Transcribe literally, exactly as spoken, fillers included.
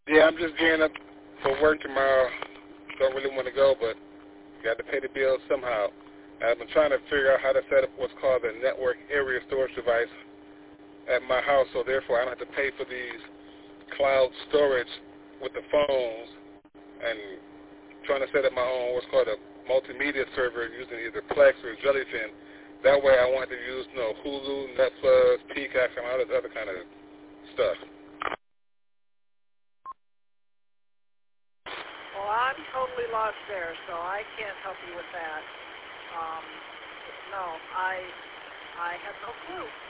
Yeah, I'm just gearing up for work tomorrow. Don't really want to go, but got to pay the bills somehow. I've been trying to figure out how to set up what's called a network area storage device at my house, so therefore I don't have to pay for these cloud storage with the phones, and trying to set up my own what's called a multimedia server using either Plex or Jellyfin. That way I want to use, you know, Hulu, Netflix, Peacock, and all this other kind of stuff. Well, I'm totally lost there, so I can't help you with that. Um, no, I I have no clue.